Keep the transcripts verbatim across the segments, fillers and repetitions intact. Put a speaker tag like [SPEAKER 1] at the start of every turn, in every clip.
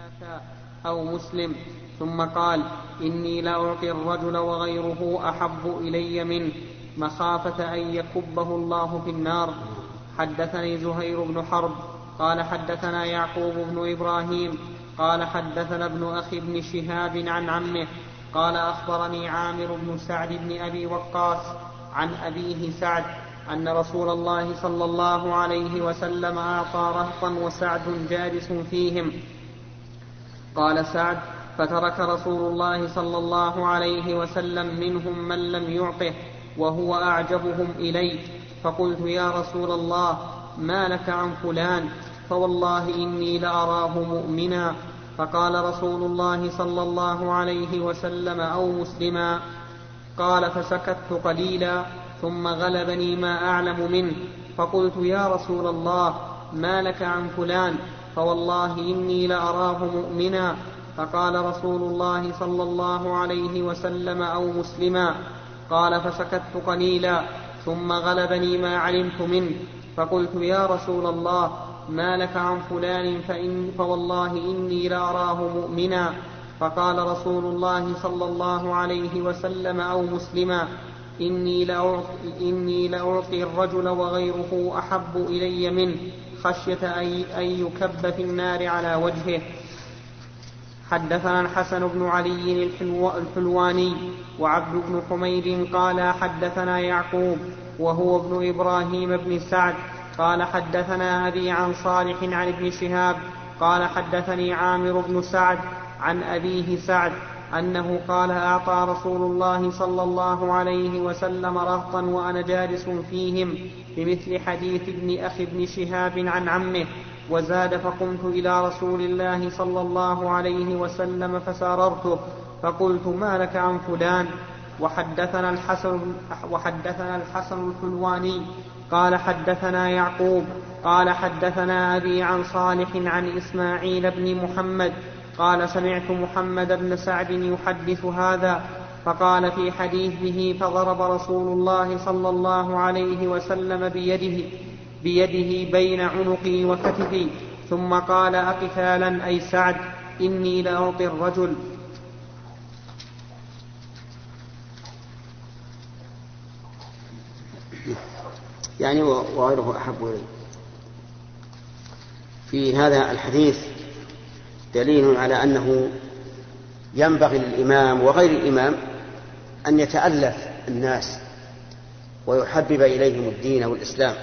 [SPEAKER 1] ثلاثا أو مسلم. ثم قال: إني لأعطي الرجل وغيره أحب إلي منه مخافة أن يكبه الله في النار. حدثني زهير بن حرب قال حدثنا يعقوب بن إبراهيم قال حدثنا ابن أخي بن شهاب عن عمه قال أخبرني عامر بن سعد بن أبي وقاص عن أبيه سعد أن رسول الله صلى الله عليه وسلم أعطى رهطا وسعد جالس فيهم. قال سعد: فترك رسول الله صلى الله عليه وسلم منهم من لم يعطه وهو أعجبهم إلي، فقلت: يا رسول الله، ما لك عن فلان؟ فوالله إني لأراه مؤمنا. فقال رسول الله صلى الله عليه وسلم: أو مسلما. قال: فسكت قليلا ثم غلبني ما أعلم منه، فقلت: يا رسول الله، ما لك عن فلان؟ فوالله إني لأراه مؤمنا. فقال رسول الله صلى الله عليه وسلم: أو مسلما. قال: فسكت قليلا ثم غلبني ما علمت منه، فقلت: يا رسول الله، ما لك عن فلان؟ فإن فوالله إني لأراه مؤمنا. فقال رسول الله صلى الله عليه وسلم: أو مسلما. إني لأعطي, إني لأعطي الرجل وغيره أحب إلي منه خشية أن يكب في النار على وجهه. حدثنا الحسن بن علي الحلواني وعبد بن حميد قال حدثنا يعقوب وهو ابن إبراهيم بن سعد قال حدثنا أبي عن صالح عن ابن شهاب قال حدثني عامر بن سعد عن أبيه سعد أنه قال: أعطى رسول الله صلى الله عليه وسلم رهطا وأنا جالس فيهم بمثل حديث ابن أخي ابن شهاب عن عمه، وزاد: فقمت إلى رسول الله صلى الله عليه وسلم فساررته فقلت: ما لك عن فلان؟ وحدثنا الحسن, وحدثنا الحسن الحلواني قال حدثنا يعقوب قال حدثنا أبي عن صالح عن إسماعيل بن محمد قال: سمعت محمد بن سعد يحدث هذا، فقال في حديثه: فضرب رسول الله صلى الله عليه وسلم بيده, بيده بين عنقي وكتفي، ثم قال: أقتالا أي سعد؟ إني لأعطي الرجل.
[SPEAKER 2] يعني وغيره أحب إليه. في هذا الحديث دليل على أنه ينبغي للإمام وغير الإمام أن يتألف الناس ويحبب إليهم الدين والإسلام،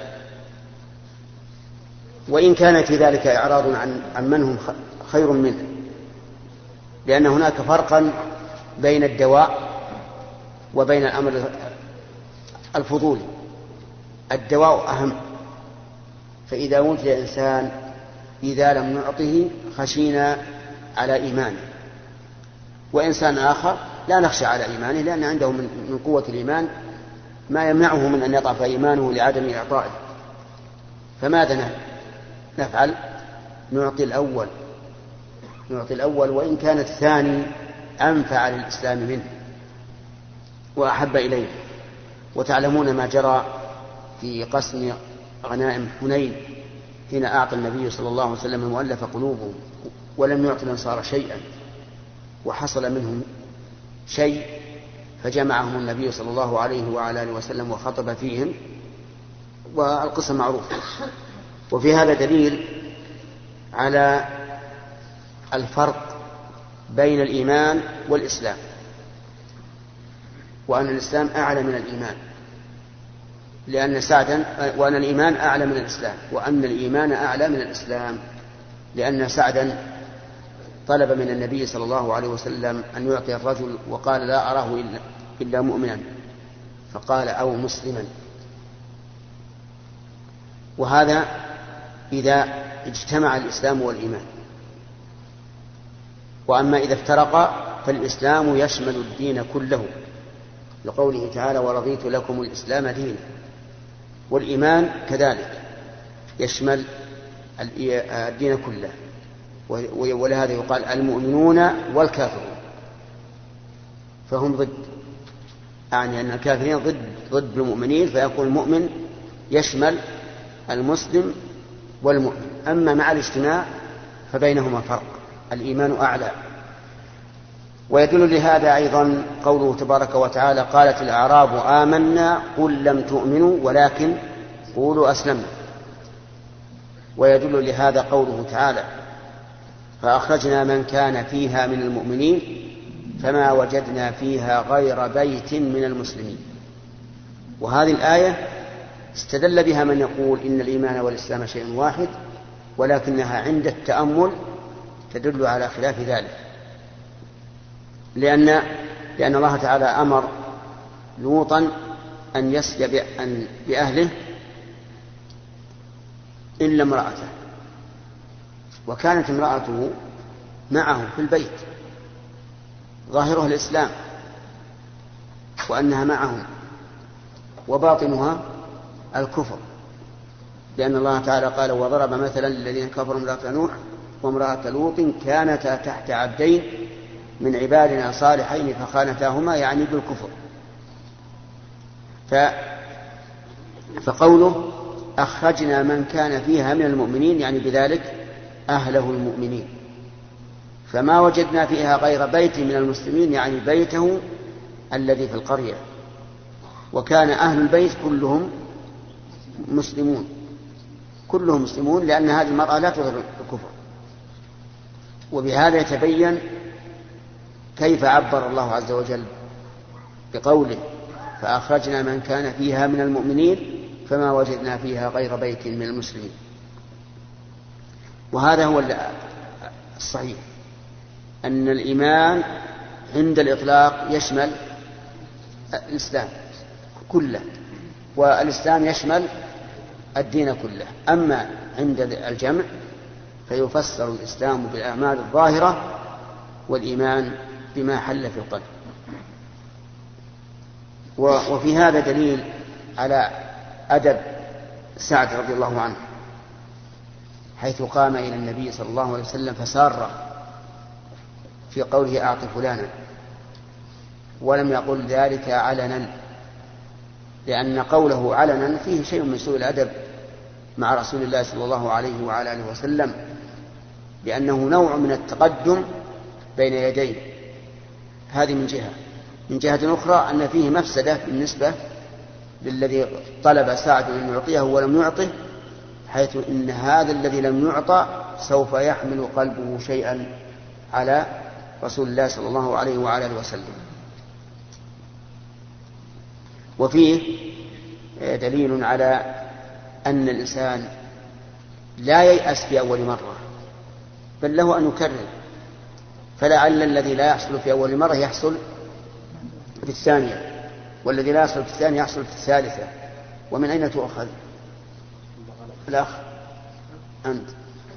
[SPEAKER 2] وإن كان في ذلك إعراض عن, عن من هم خير منه، لأن هناك فرقا بين الدواء وبين الأمر الفضولي. الدواء أهم، فإذا وجد إنسان إذا لم نعطه خشينا على إيمانه، وإنسان آخر لا نخشى على إيمانه لأن عنده من قوة الإيمان ما يمنعه من أن يضعف إيمانه لعدم إعطائه. فماذا نفعل؟ نعطي الأول نعطي الأول وإن كان الثاني أنفع للإسلام منه وأحب إليه. وتعلمون ما جرى في قسم غنائم حنين حين أعطى النبي صلى الله عليه وسلم المؤلف قلوبهم ولم يعطي الأنصار شيئا، وحصل منهم شيء فجمعهم النبي صلى الله عليه وعلى آله وسلم وخطب فيهم، والقصة معروفة. وفي هذا دليل على الفرق بين الإيمان والإسلام، وأن الإسلام أعلى من الإيمان، لأن سعدا وأن الإيمان أعلى من الإسلام، وأن الإيمان أعلى من الإسلام، لأن سعدا طلب من النبي صلى الله عليه وسلم أن يعطي الرجل وقال: لا أراه إلا مؤمنا، فقال: أو مسلما. وهذا إذا اجتمع الإسلام والإيمان. وأما إذا افترقا فالإسلام يشمل الدين كله، لقوله تعالى: ورضيت لكم الإسلام دينا. والإيمان كذلك يشمل الدين كله، ولهذا يقال المؤمنون والكافرون، فهم ضد، يعني أن الكافرين ضد ضد المؤمنين، فيكون المؤمن يشمل المسلم والمؤمن. أما مع الاجتماع فبينهما فرق، الإيمان أعلى. ويدل لهذا أيضا قوله تبارك وتعالى: قالت الأعراب آمنا قل لم تؤمنوا ولكن قولوا أسلمنا. ويدل لهذا قوله تعالى: فأخرجنا من كان فيها من المؤمنين فما وجدنا فيها غير بيت من المسلمين. وهذه الآية استدل بها من يقول إن الإيمان والإسلام شيء واحد، ولكنها عند التأمل تدل على خلاف ذلك، لأن لأن الله تعالى أمر لوطا أن يسري بأهله إلا امرأته، وكانت امرأته معه في البيت ظاهرها الإسلام وأنها معهم وباطنها الكفر، لأن الله تعالى قال: وضرب مثلا للذين كفروا امرأة نوح وامرأة لوط كانتا تحت عبدين من عبادنا صالحين فخانتاهما، يعني بالكفر. ف... فقوله أخرجنا من كان فيها من المؤمنين يعني بذلك أهله المؤمنين، فما وجدنا فيها غير بيت من المسلمين يعني بيته الذي في القرية، وكان أهل البيت كلهم مسلمون كلهم مسلمون لأن هذه المرأة لا تظهر الكفر. وبهذا يتبين كيف عبر الله عز وجل بقوله: فأخرجنا من كان فيها من المؤمنين فما وجدنا فيها غير بيت من المسلمين. وهذا هو الصحيح، أن الإيمان عند الإطلاق يشمل الإسلام كله، والإسلام يشمل الدين كله. أما عند الجمع فيفسر الإسلام بالأعمال الظاهرة والإيمان بما حل في القلب. وفي هذا دليل على أدب سعد رضي الله عنه، حيث قام إلى النبي صلى الله عليه وسلم فسار في قوله: أعط فلانا، ولم يقل ذلك علنا، لأن قوله علنا فيه شيء من سوء الأدب مع رسول الله صلى الله عليه وعلى آله وسلم، لأنه نوع من التقدم بين يديه. هذه من جهة. من جهة أخرى أن فيه مفسدة بالنسبة للذي طلب سعد أن يعطيه ولم يعطه، حيث إن هذا الذي لم يعطى سوف يحمل قلبه شيئا على رسول الله صلى الله عليه وعلى آله وسلم. وفيه دليل على أن الإنسان لا ييأس في أول مرة، بل له أن يكرر، فلعل الذي لا يحصل في أول مرة يحصل في الثانية، والذي لا يحصل في الثانية يحصل في الثالثة. ومن أين تؤخذ الأخ أنت؟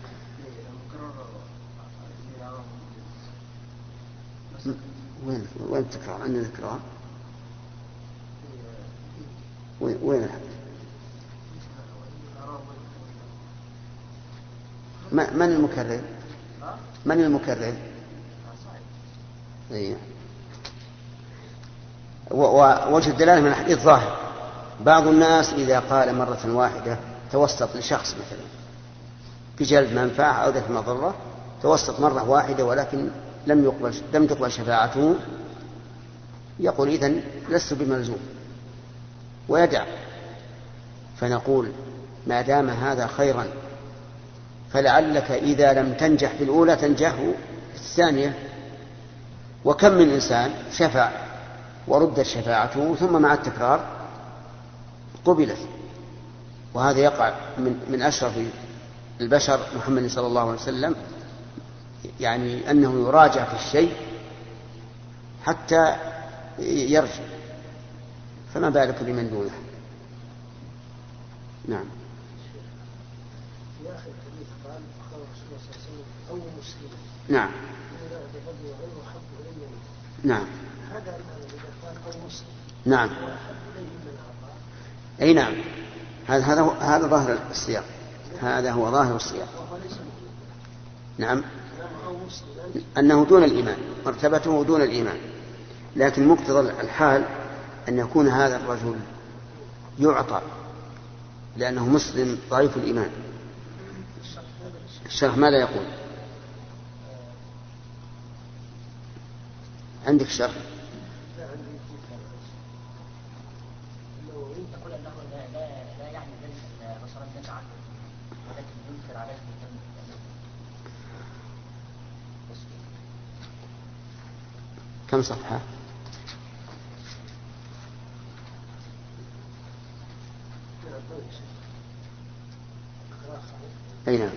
[SPEAKER 2] وين وين تكرار؟ عندنا تكرار. وين وين من المكرر؟ من المكرر؟ إيه. ووجه الدلالة من الحديث ظاهر. بعض الناس إذا قال مرة واحدة توسط لشخص مثلا في جلب منفعة أو دفع مضرة، توسط مرة واحدة ولكن لم يقبل لم تقبل شفاعته، يقول: إذن لست بملزوم، ويدع. فنقول: ما دام هذا خيرا فلعلك إذا لم تنجح في الأولى تنجح في الثانية. وكم من إنسان شفع وردت شفاعته ثم مع التكرار قبلت. وهذا يقع من, من أشرف البشر محمد صلى الله عليه وسلم، يعني أنه يراجع في الشيء حتى يرجع، فما بالك بمن دونه. نعم. نعم نعم نعم أي نعم. هذا هذا هذا ظاهر السياق، هذا هو ظاهر السياق. نعم، أنه دون الإيمان، مرتبته دون الإيمان، لكن مقتضى الحال أن يكون هذا الرجل يعطى لأنه مسلم ضعيف الإيمان. الشرح ماذا يقول؟ عندك شرح؟
[SPEAKER 3] يقول أنه لا لا يعني ذلك أن الرسول نزع عنه ولكن ينكر عليه
[SPEAKER 2] كم صفحة؟ أي نعم.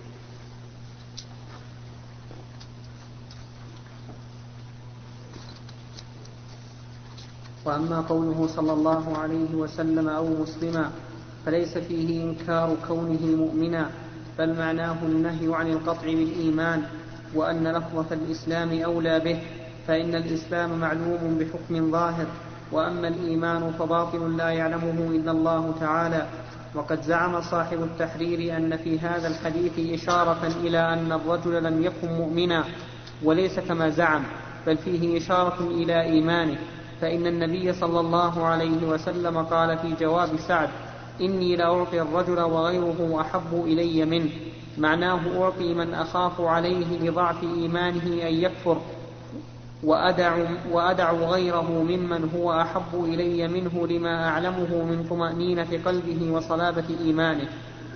[SPEAKER 1] وأما قوله صلى الله عليه وسلم أو مسلما فليس فيه إنكار كونه مؤمنا، بل معناه النهي عن القطع بالإيمان، وأن لفظة الإسلام أولى به، فإن الإسلام معلوم بحكم ظاهر، وأما الإيمان فباطن لا يعلمه إلا الله تعالى. وقد زعم صاحب التحرير أن في هذا الحديث إشارة إلى أن الرجل لم يكن مؤمنا، وليس كما زعم، بل فيه إشارة إلى إيمانه، فإن النبي صلى الله عليه وسلم قال في جواب سعد: إني لأعطي الرجل وغيره أحب إلي منه، معناه أعطي من أخاف عليه لضعف إيمانه أن يكفر، وأدع, وأدع غيره ممن هو أحب إلي منه لما أعلمه من طمأنينة قلبه وصلابة إيمانه.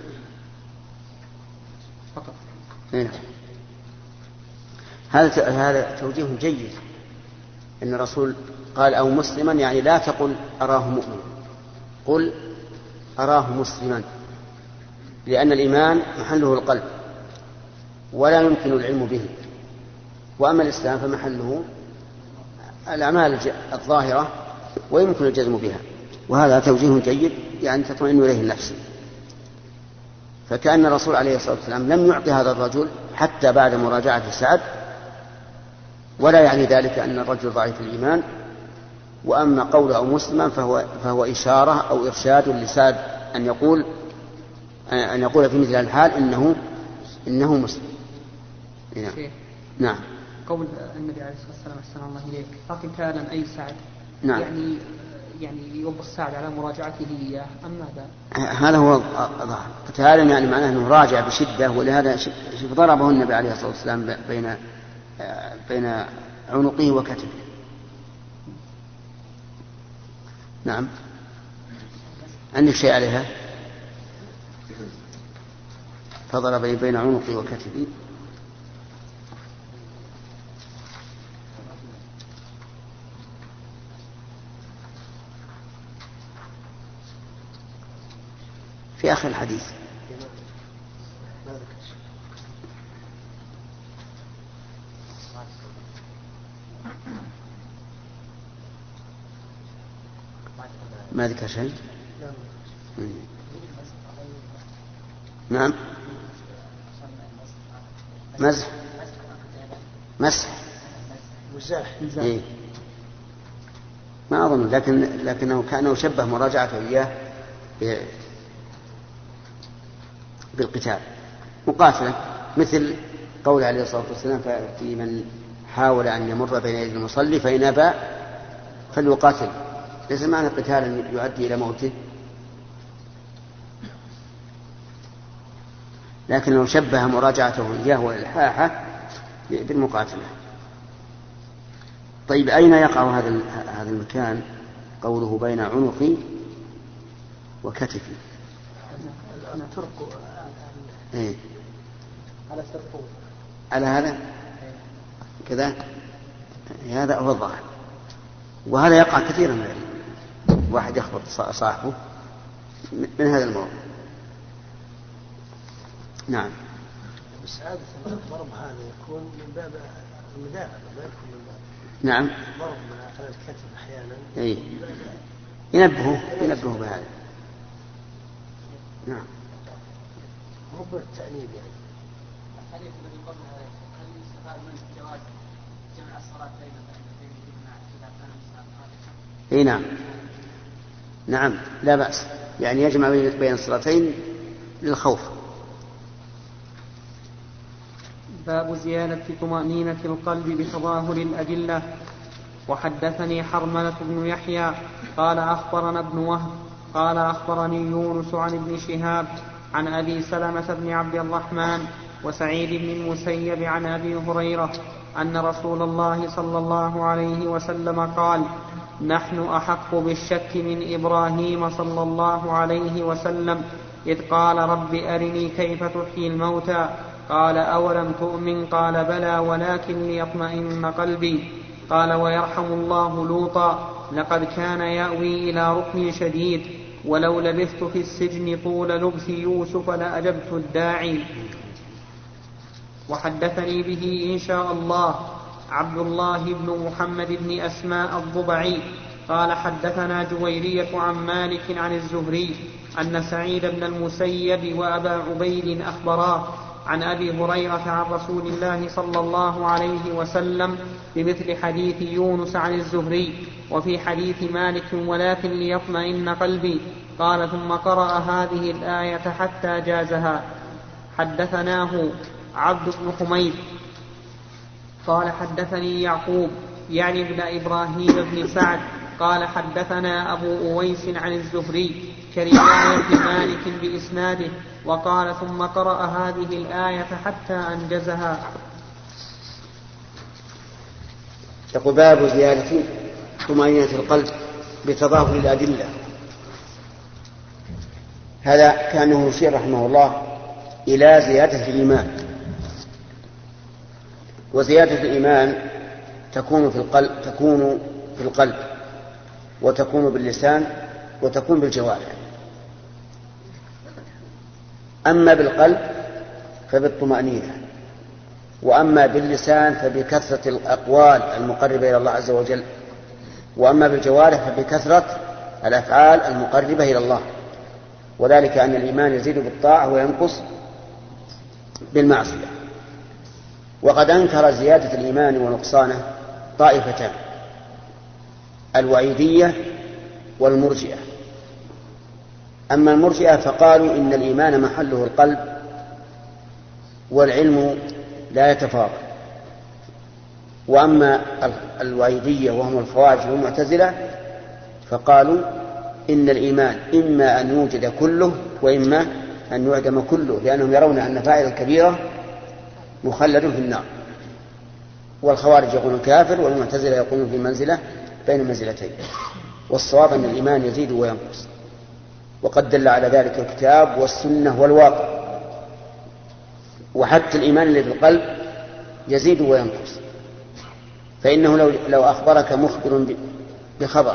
[SPEAKER 1] فقط.
[SPEAKER 2] هذا هذا توجيه جيد، إن الرسول قال أو مسلما، يعني لا تقل أراه مؤمن، قل أراه مسلما، لأن الإيمان محله القلب ولا يمكن العلم به، وأما الإسلام فمحله الأعمال الظاهرة ويمكن الجزم بها. وهذا توجيه جيد، يعني تطمئن إليه النفس. فكأن الرسول عليه الصلاة والسلام لم يعطي هذا الرجل حتى بعد مراجعة سعد، ولا يعني ذلك أن الرجل ضعيف الإيمان. وأما قوله أو مسلما فهو, فهو إشارة أو إرشاد لسعد أن يقول أن يقول في مثل الحال إنه إنه مسلم. نعم. نعم.
[SPEAKER 1] قول النبي عليه الصلاة والسلام أحسن الله إليك: فقتالا أي سعد. نعم. يعني يعني يوبخ سعد على مراجعته إياه أم ماذا؟
[SPEAKER 2] هذا هو الظاهر. قتالا يعني معناه أنه راجع بشدة، ولهذا ضربه النبي عليه الصلاة والسلام بين بين عنقه وكتفه. نعم. عندك شيء عليها؟ فضرب بين عنقه وكتفه. في آخر الحديث. ما ذكر شيء؟ نعم. مزح مسح مزاح. إيه؟ ما أظن، لكن لكنه كأنه شبه مراجعته إياه بالقتال مقاتلة، مثل قول عليه الصلاة والسلام في من حاول أن يمر بين يدي المصلي فإن أبى فليقاتل. ليس معنى قتال يؤدي إلى موته، لكنه شبه مراجعته إياه والإلحاحة بالمقاتلة. طيب، أين يقع هذا هذا المكان؟ قوله بين عنقي وكتفي. إيه؟ على هذا كذا، هذا هو الظاهر. وهذا يقع كثيرا من واحد يخبط صاحبه من هذا الموضوع. نعم.
[SPEAKER 4] بس عادة الضرب هذا يكون من باب المدافع، لا يكون من باب.
[SPEAKER 2] نعم.
[SPEAKER 4] ضرب على الكتف أحيانا.
[SPEAKER 2] إيه. ينبهه ينبهه بهذا. نعم.
[SPEAKER 4] مو بالتأنيب يعني.
[SPEAKER 3] الحديث الذي قبلها هل يستفاد منه جواز جمع الصلاتين بين الجماعة إذا كان الإنسان؟
[SPEAKER 2] إيه نعم. نعم لا بأس، يعني يجمع بين الصلاتين للخوف.
[SPEAKER 1] باب زيادة طمأنينة القلب بتظاهر الأدلة. وحدثني حرملة بن يحيى قال أخبرنا ابن وهب قال أخبرني يونس عن ابن شهاب عن أبي سلمة بن عبد الرحمن وسعيد بن المسيب عن أبي هريرة أن رسول الله صلى الله عليه وسلم قال: نحن أحق بالشك من إبراهيم صلى الله عليه وسلم إذ قال: رب أرني كيف تحيي الموتى، قال: أولم تؤمن؟ قال: بلى ولكن ليطمئن قلبي. قال: ويرحم الله لوطا، لقد كان يأوي إلى ركن شديد، ولو لبثت في السجن طول لبث يوسف لأجبت الداعي. وحدثني به إن شاء الله عبد الله بن محمد بن أسماء الضبعي قال: حدثنا جويرية عن مالك عن الزهري أن سعيد بن المسيب وأبا عبيد أخبراه عن أبي هريرة عن رسول الله صلى الله عليه وسلم بمثل حديث يونس عن الزهري، وفي حديث مالك: ولكن ليطمئن قلبي. قال: ثم قرأ هذه الآية حتى جازها. حدثناه عبد بن حميد قال: حدثني يعقوب يعني ابن إبراهيم بن سعد قال: حدثنا أبو أويس عن الزهري كرواية مالك بإسناده، وقال: ثم قرأ هذه الآية حتى أنجزها.
[SPEAKER 2] يقول: باب زيادة طمأنينة القلب بتضافر الأدلة. هذا كأنه يشير رحمه الله إلى زيادة الإيمان. وزيادة الإيمان تكون في القلب تكون في القلب وتكون باللسان وتكون بالجوارح. أما بالقلب فبالطمأنينة، وأما باللسان فبكثرة الأقوال المقربة إلى الله عز وجل، وأما بالجوارح فبكثرة الأفعال المقربة إلى الله. وذلك أن الإيمان يزيد بالطاعة وينقص بالمعصية. وقد أنكر زيادة الإيمان ونقصانه طائفتان: الوعيدية والمرجئة. أما المرجئة فقالوا إن الإيمان محله القلب والعلم لا يتفاضل. وأما الوعيدية وهم الخوارج والمعتزلة فقالوا إن الإيمان إما أن يوجد كله وإما أن يعدم كله، لأنهم يرون أن فاعل الكبيرة مخلد في النار. والخوارج يقولون كافر، والمعتزلة يقولون في منزلة بين منزلتين. والصواب أن الإيمان يزيد وينقص، وقد دل على ذلك الكتاب والسنة والواقع. وحتى الإيمان الذي في القلب يزيد وينقص، فإنه لو, لو أخبرك مخبر بخبر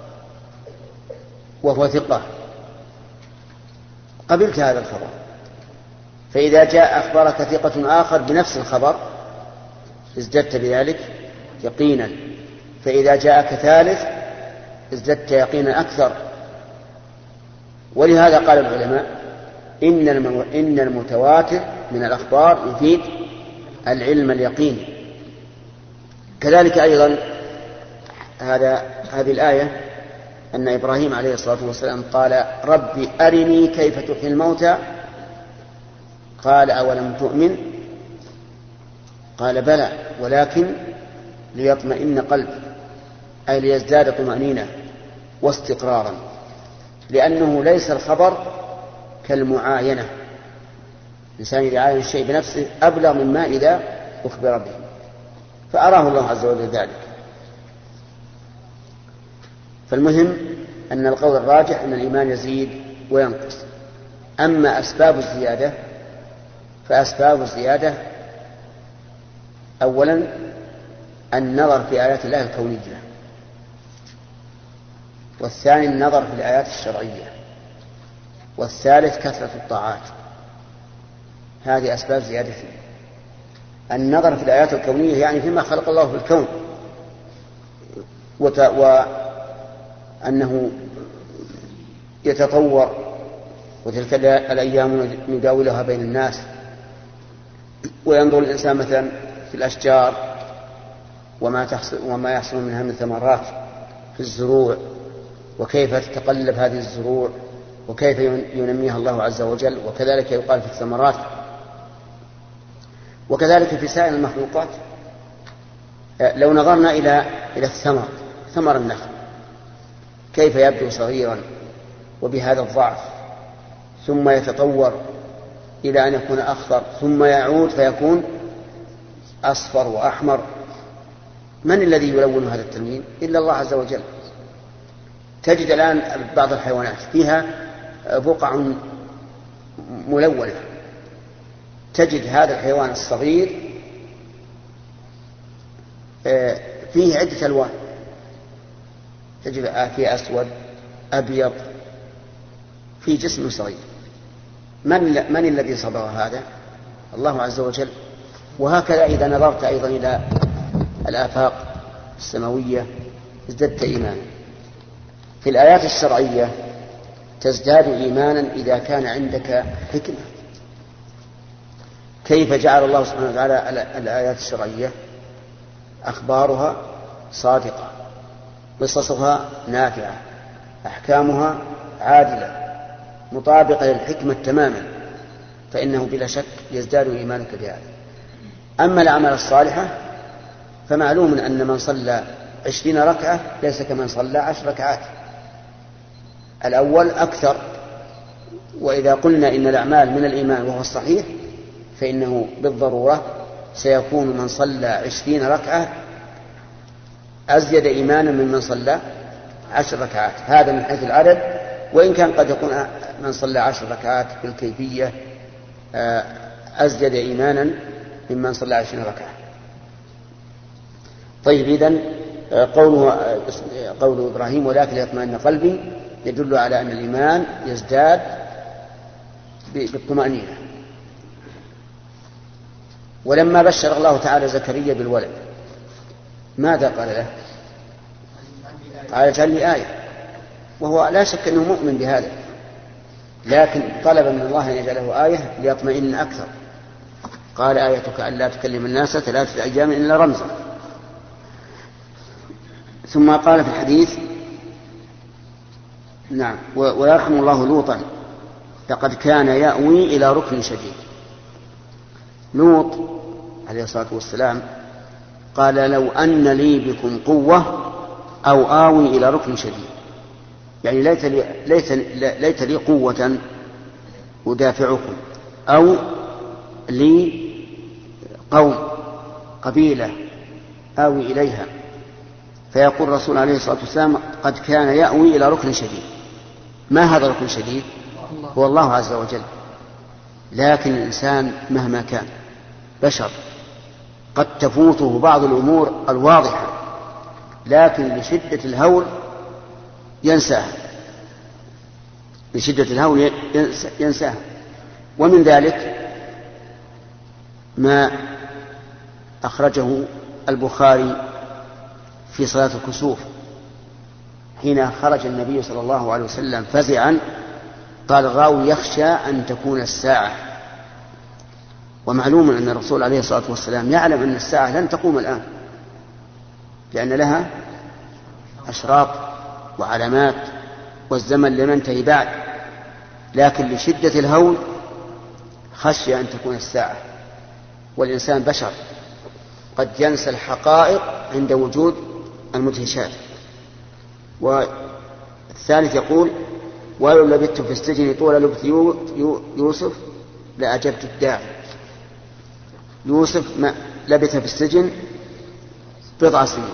[SPEAKER 2] وهو ثقة قبلت هذا الخبر، فإذا جاء أخبرك ثقة آخر بنفس الخبر ازددت بذلك يقينا، فإذا جاءك ثالث ازددت يقينا أكثر. ولهذا قال العلماء إن المتواتر من الأخبار يفيد العلم اليقيني. كذلك أيضا هذا هذه الآية أن إبراهيم عليه الصلاة والسلام قال: ربي أرني كيف تحيي الموتى، قال: أولم تؤمن؟ قال: بلى ولكن ليطمئن قلبي، أي ليزداد طمأنينة واستقرارا، لأنه ليس الخبر كالمعاينة. الإنسان إذا عاين الشيء بنفسه أبلغ مما إذا أخبر به، فأراه الله عز وجل ذلك. فالمهم أن القول الراجح أن الإيمان يزيد وينقص. أما أسباب الزيادة فأسباب الزيادة أولا النظر في آيات الله الكونية، والثاني النظر في الآيات الشرعية، والثالث كثرة الطاعات. هذه أسباب زيادة. النظر في الآيات الكونية يعني فيما خلق الله في الكون، وأنه يتطور، وتلك الأيام نداولها بين الناس. وينظر الإنسان مثلا في الأشجار وما تحصل وما يحصل منها من ثمرات في الزروع، وكيف تتقلب هذه الزروع وكيف ينميها الله عز وجل. وكذلك يقال في الثمرات، وكذلك في سائر المخلوقات. لو نظرنا إلى إلى الثمر، ثمر النخل كيف يبدو صغيرا وبهذا الضعف، ثم يتطور إلى أن يكون أخضر ثم يعود فيكون أصفر وأحمر. من الذي يلون هذا التلوين إلا الله عز وجل. تجد الآن بعض الحيوانات فيها بقع ملونة، تجد هذا الحيوان الصغير فيه عدة ألوان، تجد فيه أسود أبيض في جسم صغير. من, من الذي صبغ هذا؟ الله عز وجل. وهكذا إذا نظرت أيضا إلى الآفاق السماوية ازددت إيمانا. في الآيات الشرعية تزداد إيمانا إذا كان عندك حكمة. كيف جعل الله سبحانه وتعالى الآيات الشرعية؟ أخبارها صادقة، قصصها نافعة، أحكامها عادلة مطابقة للحكمة تماما، فإنه بلا شك يزداد إيمانك بهذا. أما الأعمال الصالحة فمعلوم أن من صلى عشرين ركعة ليس كمن صلى عشر ركعات، الأول أكثر. وإذا قلنا إن الأعمال من الإيمان وهو الصحيح فإنه بالضرورة سيكون من صلى عشرين ركعة أزيد إيمانا ممن صلى عشر ركعات، هذا من حيث العدد. وإن كان قد يكون من صلى عشر ركعات بالكيفية أزيد إيمانا ممن صلى عشرين ركعة. طيب، إذن قوله قول إبراهيم ولكن يطمئن قلبي يدل على أن الإيمان يزداد بالطمأنينة. ولما بشر الله تعالى زكريا بالولد ماذا قال له؟ قال اجعل لي آية، وهو لا شك أنه مؤمن بهذا، لكن طلب من الله أن يجعله آية ليطمئن أكثر. قال آيتك ألا تكلم الناس ثلاثة أيام إلا رمزا. ثم قال في الحديث نعم ويرحم الله لوطا لقد كان يأوي إلى ركن شديد. لوط عليه الصلاة والسلام قال لو أن لي بكم قوة أو آوي إلى ركن شديد، يعني ليت لي, ليت ليت لي قوة أدافعكم، أو لي قوم قبيلة آوي إليها. فيقول الرسول عليه الصلاة والسلام قد كان يأوي إلى ركن شديد. ما هذا الركن الشديد؟ هو الله عز وجل. لكن الإنسان مهما كان بشر قد تفوته بعض الأمور الواضحة، لكن لشدة الهول ينساها، لشدة الهول ينساها. ومن ذلك ما أخرجه البخاري في صلاة الكسوف حين خرج النبي صلى الله عليه وسلم فزعا، قال الراوي يخشى أن تكون الساعة. ومعلوم أن الرسول عليه الصلاة والسلام يعلم أن الساعة لن تقوم الآن، لأن لها أشراط وعلامات والزمن لم ينتهي بعد، لكن لشدة الهول خشي أن تكون الساعة. والإنسان بشر قد ينسى الحقائق عند وجود المدهشات. والثالث يقول ولو لبثت في السجن طول لبث يوسف لأجبت الداعي. يوسف ما لبث في السجن بضع سنين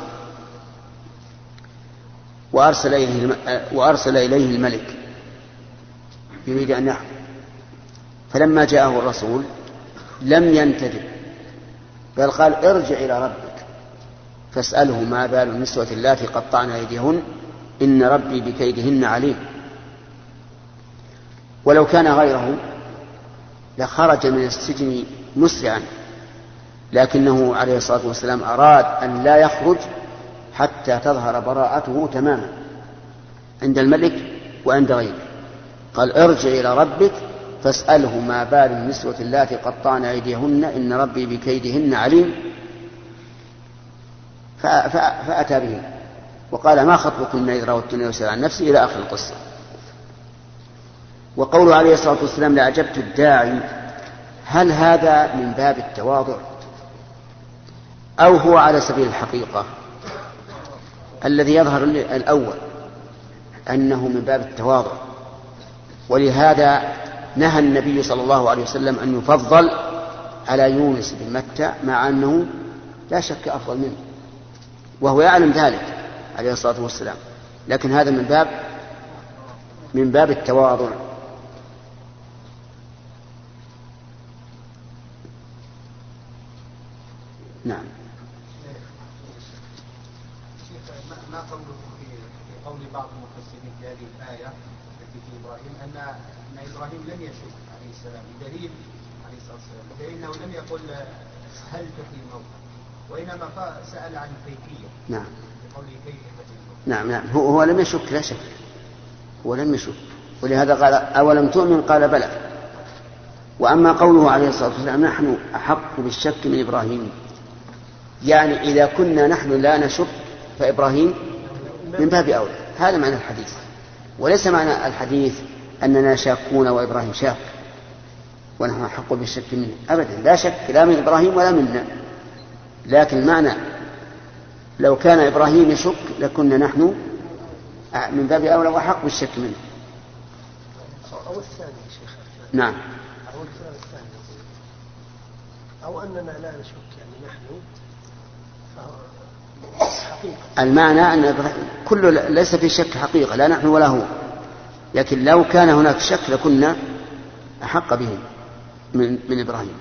[SPEAKER 2] وأرسل إليه, وأرسل إليه الملك يريد أن يحكم، فلما جاءه الرسول لم ينتدب بل قال ارجع إلى ربك فاسأله ما بال النسوة اللاتي قطعن أيديهن إن ربي بكيدهن عليم. ولو كان غيره لخرج من السجن مسرعا، لكنه عليه الصلاة والسلام أراد أن لا يخرج حتى تظهر براءته تماما عند الملك وعند غيره. قال ارجع إلى ربك فاسأله ما بال النسوة اللاتي قطعن أيديهن إن ربي بكيدهن عليم. فأتى به وقال ما خطبكن إذ راوتن يوسف عن نفسه إلى آخر القصة. وقوله عليه الصلاة والسلام لأجبت الداعي، هل هذا من باب التواضع أو هو على سبيل الحقيقة؟ الذي يظهر الأول أنه من باب التواضع، ولهذا نهى النبي صلى الله عليه وسلم أن يفضل على يونس بن متى مع أنه لا شك أفضل منه، وهو يعلم ذلك عليه الصلاة والسلام، لكن هذا من باب من باب التواضع. نعم.
[SPEAKER 5] ما قوله في قول بعض المفسرين في هذه الآية التي في إبراهيم أن أن إبراهيم لم يشك عليه السلام بدليل عليه الصلاة والسلام فإنه لم يقل هل تحيي الموتى وإنما سأل عن الكيفية.
[SPEAKER 2] نعم.
[SPEAKER 5] بقوله كيف تحيي الموتى.
[SPEAKER 2] نعم نعم هو, هو لم يشك لا شك، هو لم يشك، ولهذا قال أولم تؤمن قال بلى. وأما قوله عليه الصلاة والسلام نحن أحق بالشك من إبراهيم، يعني إذا كنا نحن لا نشك فإبراهيم من باب أولى، هذا معنى الحديث، وليس معنى الحديث أننا شاكون وإبراهيم شاك ونحن أحق بالشك منه أبدا، لا شك لا من إبراهيم ولا منا، لكن معنى لو كان إبراهيم يشك لكنا نحن من باب أولى وأحق بالشك منه.
[SPEAKER 4] أو الثاني شيخ.
[SPEAKER 2] نعم.
[SPEAKER 4] أو الثاني أو أننا لا نشك يعني نحن حقيقة.
[SPEAKER 2] المعنى أن كل ليس في شك حقيقة، لا نحن ولا هو، لكن لو كان هناك شك لكنا أحق به من, من إبراهيم.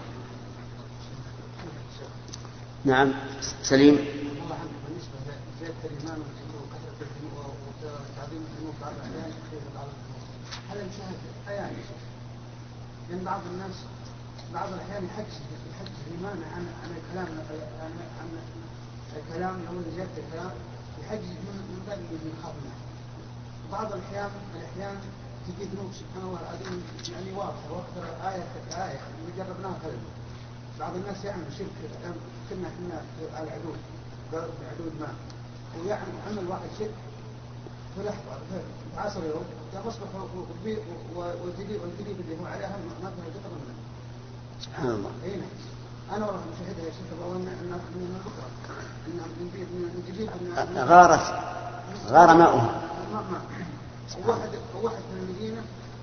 [SPEAKER 2] نعم سليم.
[SPEAKER 3] بالنسبة لزيادة الإيمان وكثرة الذنوب وتعظيم الذنوب بعض الأحيان خير بعض الذنوب، هذا نشاهد أحيانا يا شيخ، لأن بعض الناس بعض الأحيان يحجز يحجز الإيمان عن عن الكلام عن عن الكلام أو زيادة الكلام يحجز من من باب الذي يخاف منه. بعض الأحيان الأحيان تجي ذنوب سبحان الله العظيم يعني واضحة واكثر آية آية اللي جربناها كذا. بعض الناس يعمل شرك كنا كنا على العدود قال العدود ما ويعمل عمل واحد شرك في لحظة في عصر يوم ده مصبح والجديد والجديد اللي هو عليها ما كان يقطع منه.
[SPEAKER 2] سبحان الله.
[SPEAKER 3] أين أنا والله مشاهدها يا شيخ والله إن إن من بكرة إن من جديد من
[SPEAKER 2] غارت غار ماؤها.
[SPEAKER 3] ما ما واحد واحد من المدينة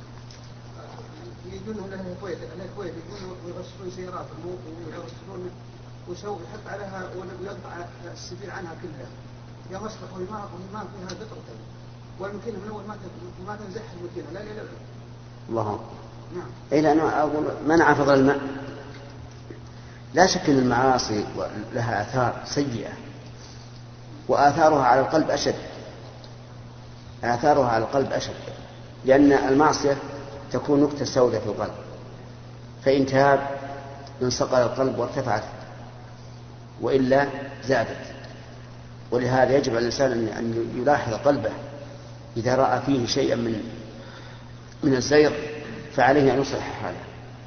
[SPEAKER 3] يجون له الكويت الكويت يجون ويغسلون سياراتهم ويغسلون ويسوي يحط عليها ويقطع السبيل عنها كلها يا مصبح والماء والماء فيها قطرة والمكينة من أول ما ما تنزح المكينة لا لا لا
[SPEAKER 2] الله.
[SPEAKER 3] نعم.
[SPEAKER 2] إيه لأنه أقول منع فضل الماء. لا شك أن المعاصي لها آثار سيئة وآثارها على القلب أشد، آثارها على القلب أشد، لأن المعصية تكون نكتة سوداء في القلب، فإن تاب انصقل القلب وارتفعت وإلا زادت. ولهذا يجب على الإنسان أن يلاحظ قلبه إذا رأى فيه شيئا من من الزيغ فعليه أن يصلح حاله.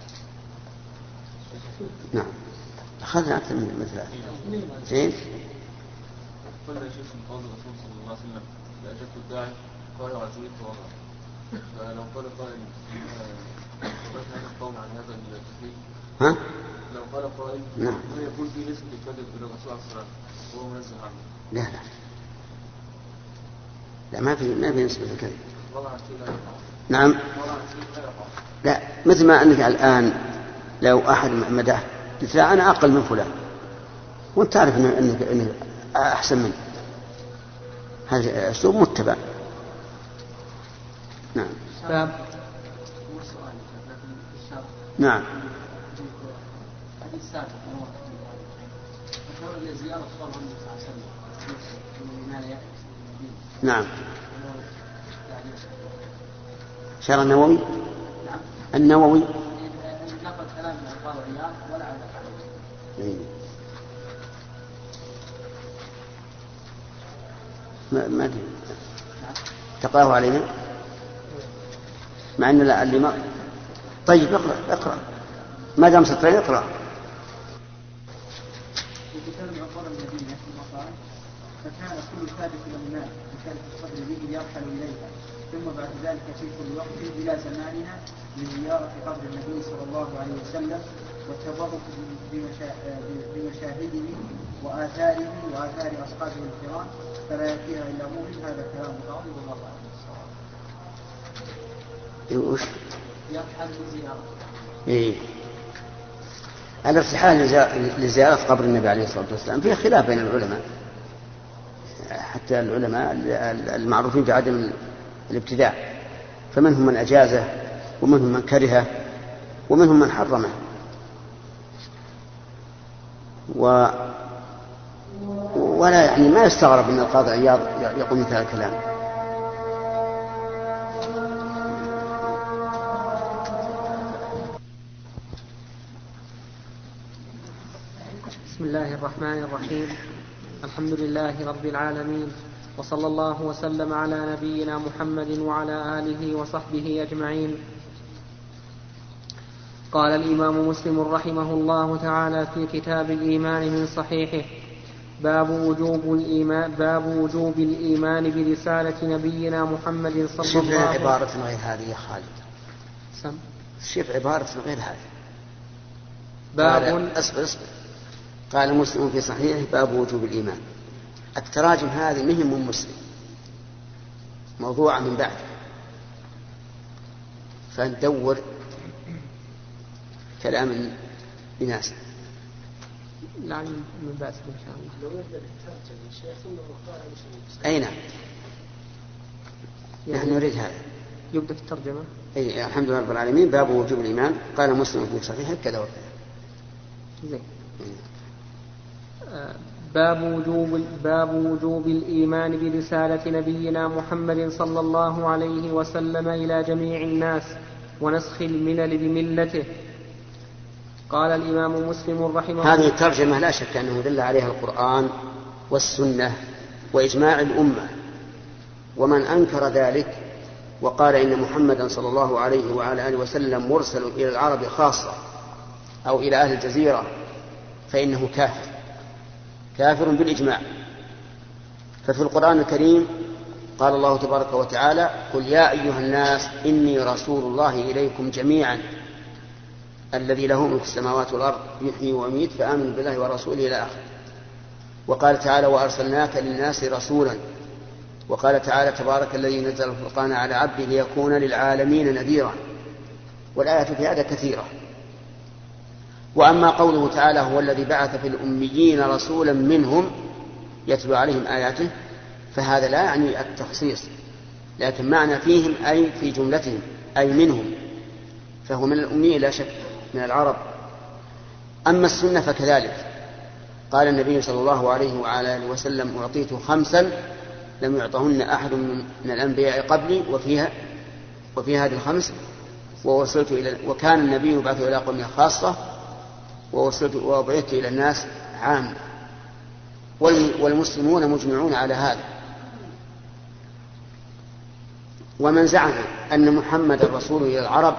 [SPEAKER 2] نعم أخذنا أكثر من مثل زين.
[SPEAKER 6] قلنا شيخ من قول الرسول صلى الله عليه وسلم إذا أجبت الداعي قال وعزيز وضع، فلو قال قائل ثبت هذا القول عن هذا التكليف
[SPEAKER 2] ها؟
[SPEAKER 6] لو قال قائل
[SPEAKER 2] نعم
[SPEAKER 6] ما يكون في نسبة الكذب للرسول عليه الصلاة والسلام وهو منزه عنه.
[SPEAKER 2] لا لا لا ما في ما في نسبة الكذب. نعم لا، مثل ما أنك الآن لو أحد مدح قلت لا أنا أقل من فلان وأنت تعرف أنك, إنك أحسن منه، هذا أسلوب متبع. نعم. نعم.
[SPEAKER 3] حديث سابق مشهور زيارة صلى الله عليه وسلم.
[SPEAKER 2] نعم. شرع النووي.
[SPEAKER 3] نعم.
[SPEAKER 2] النووي.
[SPEAKER 3] نقل كلام من القاضي عياض ولا على
[SPEAKER 2] إيه. ما ما أدري. تقرأه علينا مع أن اللي ما. طيب اقرأ اقرأ ما دام سطرين اقرأ.
[SPEAKER 3] وكتاب عقار المدينة ثم قال فكان كل ثابت الأمناء وكانت الصدر به يرحل إليها ثم بعد ذلك في كل وقت إلى زماننا من زيارة قبر النبي صلى الله عليه وسلم والتبرك بمشاهده وآثاره وآثار أصحابه الكرام فلا يأتيها إلا مؤمن. هذا كلام القاضي والله أعلم.
[SPEAKER 2] وش
[SPEAKER 3] يرحل لزيارة.
[SPEAKER 2] إيه. الارتحال لزيارة قبر النبي عليه الصلاة والسلام فيه خلاف بين العلماء، حتى العلماء المعروفين بعدم الابتداع، فمنهم من أجازه ومنهم من كرهه ومنهم من حرمه، و ولا يعني ما يستغرب أن القاضي عياض يقول مثل الكلام.
[SPEAKER 1] بسم الله الرحمن الرحيم. الحمد لله رب العالمين، وصلى الله وسلم على نبينا محمد وعلى آله وصحبه أجمعين. قال الإمام مسلم رحمه الله تعالى في كتاب الإيمان من صحيحه: باب وجوب الإيمان, باب وجوب الإيمان برسالة نبينا محمد صلى الله عليه وسلم.
[SPEAKER 2] شوف عبارة غير هذه يا خالد،
[SPEAKER 1] سم
[SPEAKER 2] شوف عبارة غير هذه.
[SPEAKER 1] باب
[SPEAKER 2] أصبر أصبر قال مسلم في صحيحه باب وجوب الإيمان. التراجم هذه مهم مسلم موضوع من بعد، فندور كلام بناس
[SPEAKER 1] لا من بأس إن شاء الله.
[SPEAKER 4] لو يبدأ بالترجمة الشيخ ثم قال مسلم.
[SPEAKER 2] أي نعم، نحن نريد هذا.
[SPEAKER 1] يبدأ في الترجمة.
[SPEAKER 2] أي الحمد لله رب العالمين. باب وجوب الإيمان. قال مسلم في صحيحه كذا وكذا.
[SPEAKER 1] زين. باب وجوب باب وجوب الإيمان برسالة نبينا محمد صلى الله عليه وسلم إلى جميع الناس ونسخ الملل بملته. قال الإمام مسلم رحمه الله.
[SPEAKER 2] هذه الترجمة لا شك أنه دل عليها القرآن والسنة وإجماع الأمة، ومن أنكر ذلك وقال إن محمدا صلى الله عليه وعلى آله وسلم مرسل إلى العرب خاصة أو إلى أهل الجزيرة فإنه كافر كافر بالإجماع. ففي القرآن الكريم قال الله تبارك وتعالى: قل يا أيها الناس إني رسول الله إليكم جميعا الذي له ملك السماوات والأرض يحيي ويميت فآمنوا بالله ورسوله إلى آخره. وقال تعالى: وأرسلناك للناس رسولا. وقال تعالى: تبارك الذي نزل الفرقان على عبده ليكون للعالمين نذيرا. والآيات في هذا كثيرة. وأما قوله تعالى: هو الذي بعث في الأميين رسولا منهم يتلو عليهم آياته، فهذا لا يعني التخصيص، لكن معنى فيهم أي في جملتهم أي منهم، فهو من الأمي لا شك من العرب. أما السنة فكذلك. قال النبي صلى الله عليه وعلى آله وسلم: أعطيت خمسا لم يعطهن أحد من الأنبياء قبلي، وفيها وفي هذه الخمس ووصلت إلى وكان النبي يبعث إلى قومه خاصة ووصلت وبعثت إلى الناس عام. والمسلمون مجمعون على هذا. ومن زعم أن محمد رسول إلى العرب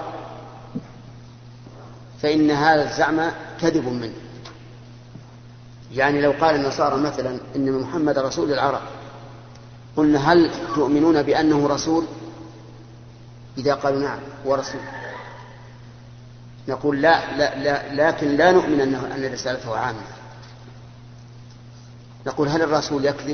[SPEAKER 2] فإن هذا الزعم كذب منه. يعني لو قال النصارى مثلا إن محمد رسول العرب، قلنا: هل تؤمنون بأنه رسول؟ إذا قالوا نعم ورسول، نقول لا, لا, لا لكن لا نؤمن أنه أن رسالته عامة. نقول: هل الرسول يكذب؟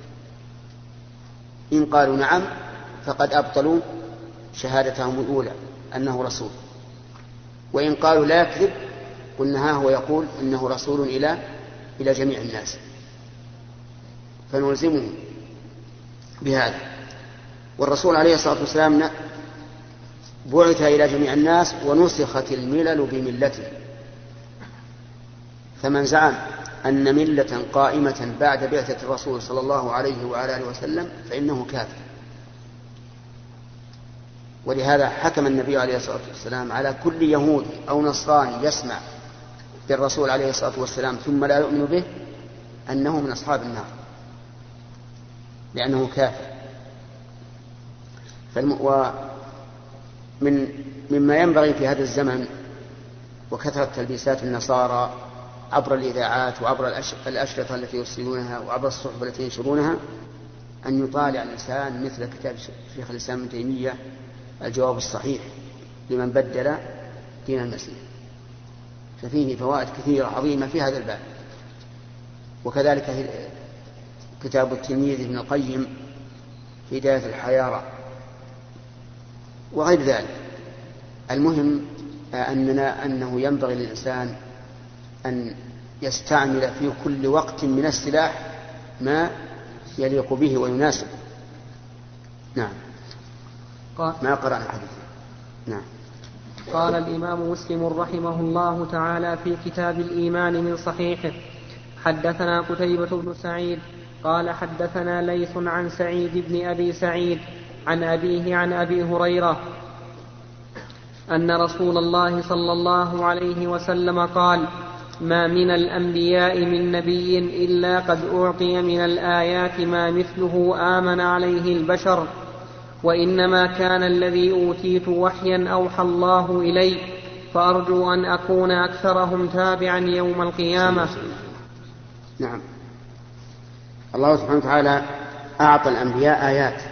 [SPEAKER 2] إن قالوا نعم فقد أبطلوا شهادتهم الأولى أنه رسول. وإن قالوا لا يكذب قلنا: ها هو يقول إنه رسول إلى إلى جميع الناس، فنلزمه بهذا. والرسول عليه الصلاة والسلام بعث إلى جميع الناس ونسخت الملل بملته. فمن زعم أن ملة قائمة بعد بعثة الرسول صلى الله عليه وعلى آله وسلم فإنه كافر. ولهذا حكم النبي عليه الصلاة والسلام على كل يهودي أو نصراني يسمع بالرسول عليه الصلاة والسلام ثم لا يؤمن به أنه من أصحاب النار، لأنه كافر. ومن مما ينبغي في هذا الزمن وكثرة تلبيسات النصارى عبر الإذاعات وعبر الأشرطة التي يرسلونها وعبر الصحف التي ينشرونها أن يطالع الإنسان مثل كتاب شيخ الإسلام ابن تيمية الجواب الصحيح لمن بدل دين المسيح، ففيه فوائد كثيرة عظيمة في هذا الباب. وكذلك كتاب التلميذ ابن القيم في هداية الحيارى وغير ذلك. المهم أننا أنه ينبغي للإنسان أن يستعمل في كل وقت من السلاح ما يليق به ويناسب. نعم. ما قرأنا الحديث. نعم.
[SPEAKER 1] قال الإمام مسلم رحمه الله تعالى في كتاب الإيمان من صحيحه: حدثنا قتيبة بن سعيد قال حدثنا ليث عن سعيد بن أبي سعيد عن أبيه عن أبي هريرة أن رسول الله صلى الله عليه وسلم قال: ما من الأنبياء من نبي إلا قد أعطي من الآيات ما مثله آمن عليه البشر، وإنما كان الذي أوتيت وحيا أوحى الله إلي، فأرجو أن أكون أكثرهم تابعا يوم القيامة.
[SPEAKER 2] نعم. الله سبحانه وتعالى أعطى الأنبياء آيات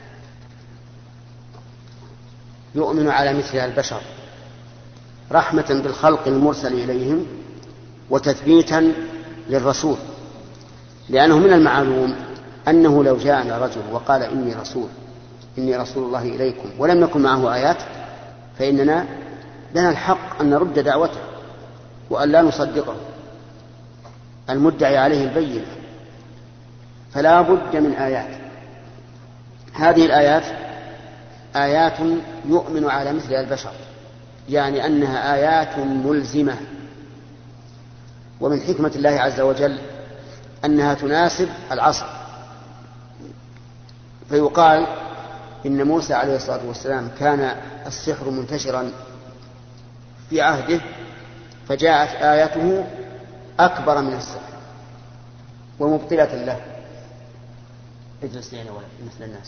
[SPEAKER 2] يؤمن على مثلها البشر، رحمة بالخلق المرسل إليهم وتثبيتا للرسول، لأنه من المعلوم أنه لو جاءنا رجل وقال إني رسول إني رسول الله إليكم ولم يكن معه آيات فإننا لنا الحق أن نرد دعوته وأن لا نصدقه، المدعي عليه البينة، فلا بد من آيات. هذه الآيات آيات يؤمن على مثلها البشر، يعني أنها آيات ملزمة، ومن حكمة الله عز وجل أنها تناسب العصر. فيقال إن موسى عليه الصلاة والسلام كان السحر منتشرا في عهده، فجاءت آياته أكبر من السحر ومبطلة له. اجلس يعني مثل الناس.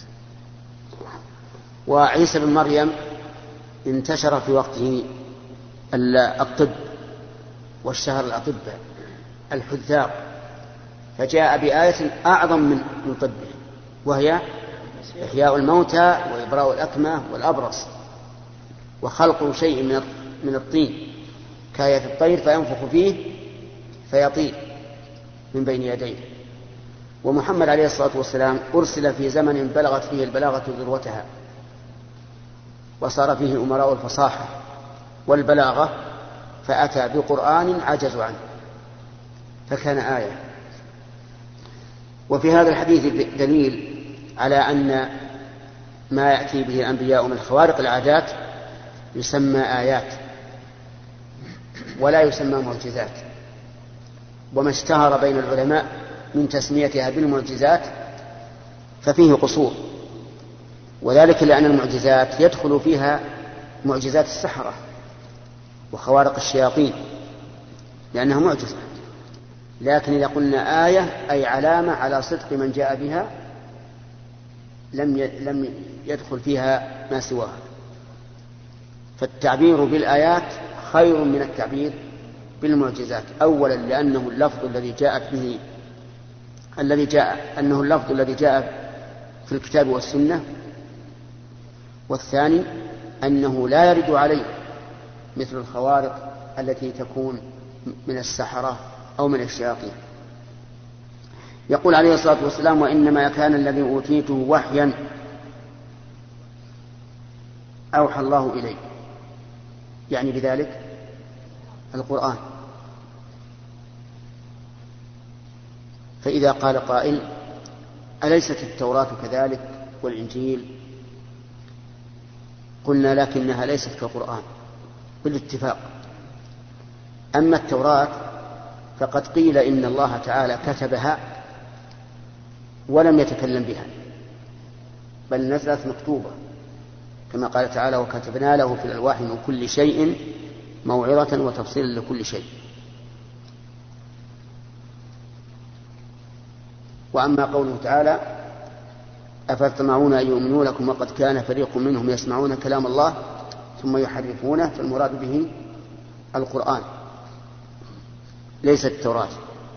[SPEAKER 2] وعيسى بن مريم انتشر في وقته الطب والشهر الأطباء الحذاق، فجاء بآية أعظم من طبه، وهي إحياء الموتى وإبراء الأكمة والأبرص وخلق شيء من الطين كآية الطير فينفخ فيه فيطير من بين يديه. ومحمد عليه الصلاة والسلام أرسل في زمن بلغت فيه البلاغة ذروتها، وصار فيه أمراء الفصاحة والبلاغة، فأتى بقرآن عجزوا عنه فكان آية. وفي هذا الحديث دليل على أن ما يأتي به الأنبياء من خوارق العادات يسمى آيات ولا يسمى معجزات، وما اشتهر بين العلماء من تسميتها بالمعجزات ففيه قصور، وذلك لأن المعجزات يدخل فيها معجزات السحرة وخوارق الشياطين لأنها معجزة، لكن إذا قلنا آية أي علامة على صدق من جاء بها لم لم يدخل فيها ما سواها. فالتعبير بالآيات خير من التعبير بالمعجزات، أولا لأنه اللفظ الذي جاءت به الذي جاء أنه اللفظ الذي جاء في الكتاب والسنة، والثاني أنه لا يرد عليه مثل الخوارق التي تكون من السحرة أو من الشياطين. يقول عليه الصلاة والسلام: وإنما كان الذي أوتيته وحيا أوحى الله إليه، يعني بذلك القرآن. فإذا قال قائل: أليست التوراة كذلك والإنجيل؟ قلنا: لكنها ليست كالقرآن بالاتفاق. أما التوراة فقد قيل إن الله تعالى كتبها ولم يتكلم بها، بل نزلت مكتوبة كما قال تعالى: وكتبنا له في الألواح من كل شيء موعظة وتفصيلا لكل شيء. وأما قوله تعالى: أفتطمعون أن يؤمنوا لكم وقد كان فريق منهم يسمعون كلام الله ثم يحرفونه، فالمراد به القرآن ليس التوراة.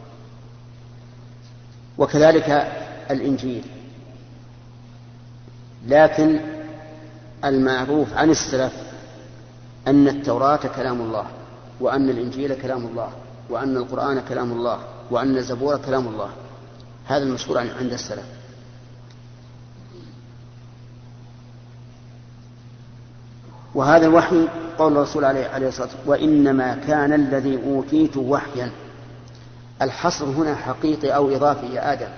[SPEAKER 2] وكذلك الإنجيل، لكن المعروف عن السلف أن التوراة كلام الله، وأن الإنجيل كلام الله، وأن القرآن كلام الله، وأن الزبور كلام الله. هذا المشهور عند السلف. وهذا الوحي قول الرسول عليه الصلاة والسلام وإنما كان الذي أوتيت وحيا. الحصر هنا حقيقي أو إضافي يا آدم؟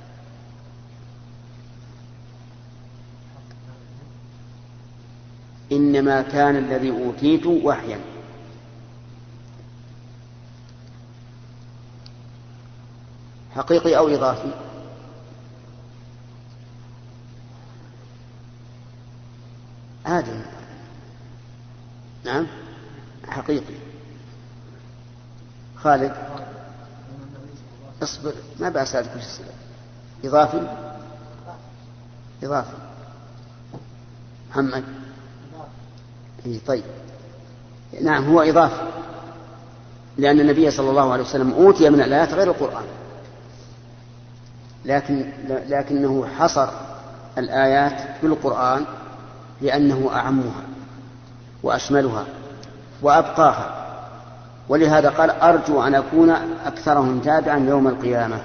[SPEAKER 2] إنما كان الذي أوتيت وحيا. حقيقي أو إضافي؟ آدم. نعم حقيقي. خالد اصبر ما بأسألك وش السبب. إضافي؟ إضافي. محمد إيه طيب نعم هو إضافي، لأن النبي صلى الله عليه وسلم أوتي من الآيات غير القرآن، لكن لكنه حصر الآيات بالقرآن لأنه أعمها وأشملها وأبقاها، ولهذا قال أرجو أن أكون أكثرهم تابعا يوم القيامة.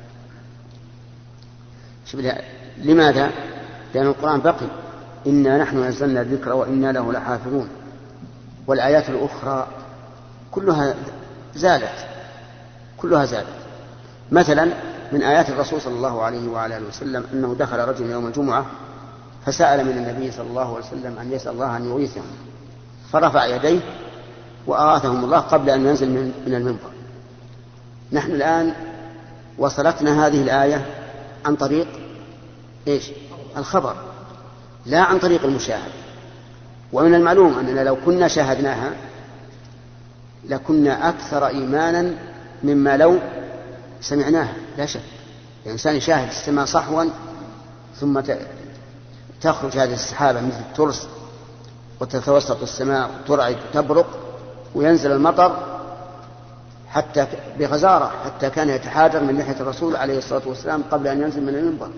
[SPEAKER 2] لماذا؟ لأن القرآن بقي، إنا نحن نزلنا الذكر وإنا له لحافظون، والآيات الأخرى كلها زالت كلها زالت. مثلا من آيات الرسول صلى الله عليه وعلى آله وسلم أنه دخل رجل يوم الجمعة فسأل من النبي صلى الله عليه وسلم أن يسأل الله أن يغيثهم، فرفع يديه وأغاثهم الله قبل أن ينزل من المنبر. نحن الآن وصلتنا هذه الآية عن طريق إيش؟ الخبر، لا عن طريق المشاهد. ومن المعلوم أننا لو كنا شاهدناها لكنا أكثر إيمانا مما لو سمعناها، لا شك. الإنسان يشاهد السماء صحوا ثم تخرج هذه السحابة مثل الترس وتتوسط السماء وترعد وتبرق وينزل المطر حتى بغزارة، حتى كان يتحاجر من لحية الرسول عليه الصلاة والسلام قبل أن ينزل من المنبر.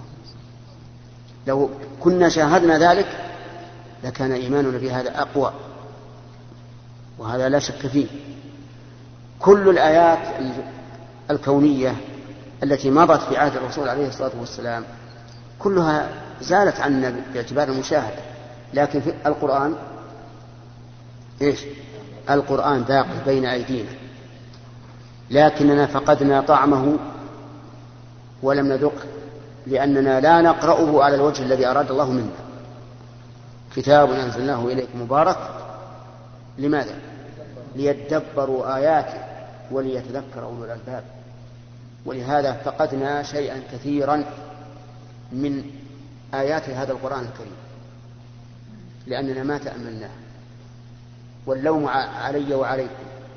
[SPEAKER 2] لو كنا شاهدنا ذلك لكان إيماننا بهذا أقوى، وهذا لا شك فيه. كل الآيات الكونية التي مضت في عهد الرسول عليه الصلاة والسلام كلها زالت عنا باعتبار المشاهدة، لكن في القرآن إيش؟ القرآن باقي بين أيدينا، لكننا فقدنا طعمه ولم نذق لأننا لا نقرأه على الوجه الذي أراد الله منا. كتاب أنزلناه إليك مبارك، لماذا؟ ليدبروا آياته وليتذكر أولو الألباب. ولهذا فقدنا شيئا كثيرا من آيات هذا القرآن الكريم لأننا ما تأملناه. واللوم علي وعليكم.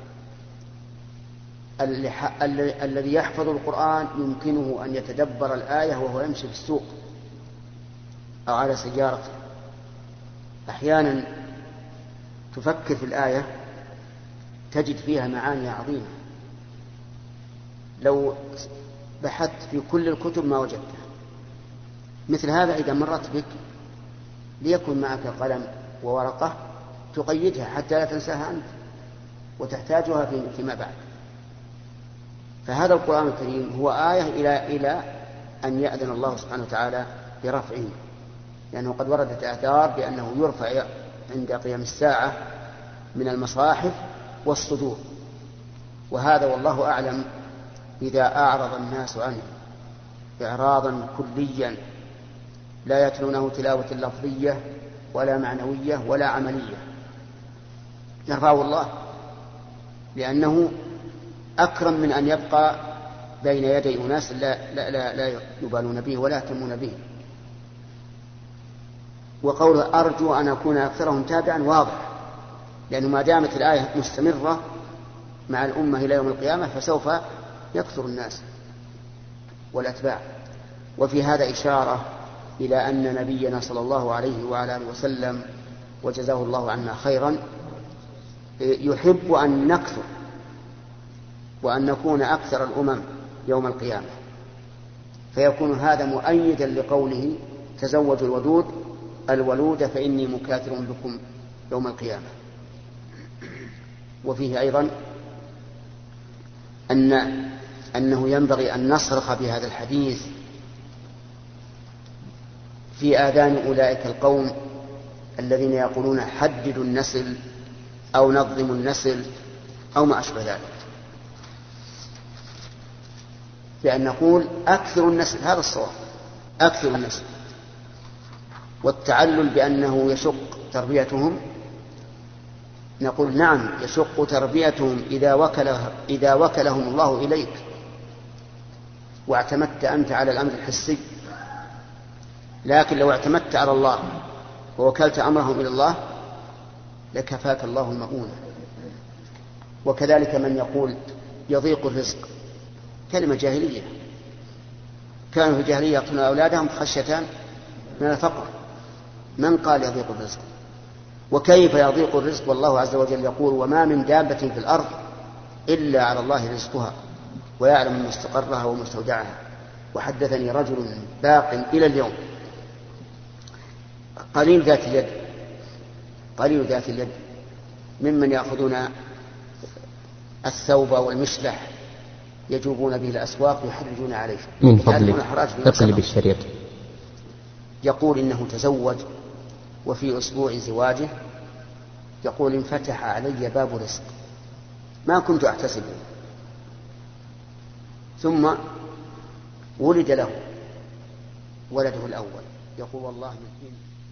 [SPEAKER 2] الذي يحفظ القرآن يمكنه أن يتدبر الآية وهو يمشي في السوق أو على سيارته. أحيانا تفكر في الآية تجد فيها معاني عظيمة لو بحثت في كل الكتب ما وجدتها. مثل هذا إذا مرت بك ليكن معك قلم وورقة تقيدها حتى لا تنساها أنت وتحتاجها فيما بعد. فهذا القرآن الكريم هو آية إلى إلى أن يأذن الله سبحانه وتعالى برفعه، لأنه قد وردت آثار بأنه يرفع عند قيام الساعة من المصاحف والصدور، وهذا والله أعلم إذا أعرض الناس عنه إعراضا كليا لا يتلونه تلاوة لفظية ولا معنوية ولا عملية يرفعه الله، لأنه أكرم من أن يبقى بين يدي أناس لا, لا, لا, لا يبالون به ولا يهتمون به. وقوله أرجو أن أكون أكثرهم تابعا واضح، لأنه ما دامت الآية مستمرة مع الأمة إلى يوم القيامة فسوف يكثر الناس والأتباع. وفي هذا إشارة إلى أن نبينا صلى الله عليه وعلى آله وسلم وجزاه الله عنا خيرا يحب أن نكثر وأن نكون أكثر الأمم يوم القيامة، فيكون هذا مؤيدا لقوله تزوجوا الودود الولود فإني مكاثر بكم يوم القيامة. وفيه أيضا أن أنه ينبغي أن نصرخ بهذا الحديث في آذان أولئك القوم الذين يقولون حددوا النسل أو نظموا النسل أو ما أشبه ذلك، بأن نقول أكثر النسل، هذا الصواب، أكثر النسل. والتعلل بأنه يشق تربيتهم، نقول نعم يشق تربيتهم إذا وكله إذا وكلهم الله إليك واعتمدت أنت على الأمر الحسي، لكن لو اعتمدت على الله ووكلت أمرهم إلى الله لكفاك الله المؤونة. وكذلك من يقول يضيق الرزق، كلمة جاهلية، كانوا في الجاهلية يقتلون أولادهم خشية من الفقر. من قال يضيق الرزق؟ وكيف يضيق الرزق والله عز وجل يقول وما من دابة في الأرض إلا على الله رزقها ويعلم مستقرها ومستودعها. وحدثني رجل باق إلى اليوم قليل ذات اليد قليل ذات اليد ممن يأخذون الثوب والمشلح يجوبون به الأسواق يحرجون عليه
[SPEAKER 7] من فضلك اقلب الشريط.
[SPEAKER 2] يقول إنه تزوج وفي أسبوع زواجه يقول انفتح علي باب رزق ما كنت أحتسبه، ثم ولد له ولده الأول. يقول والله من حين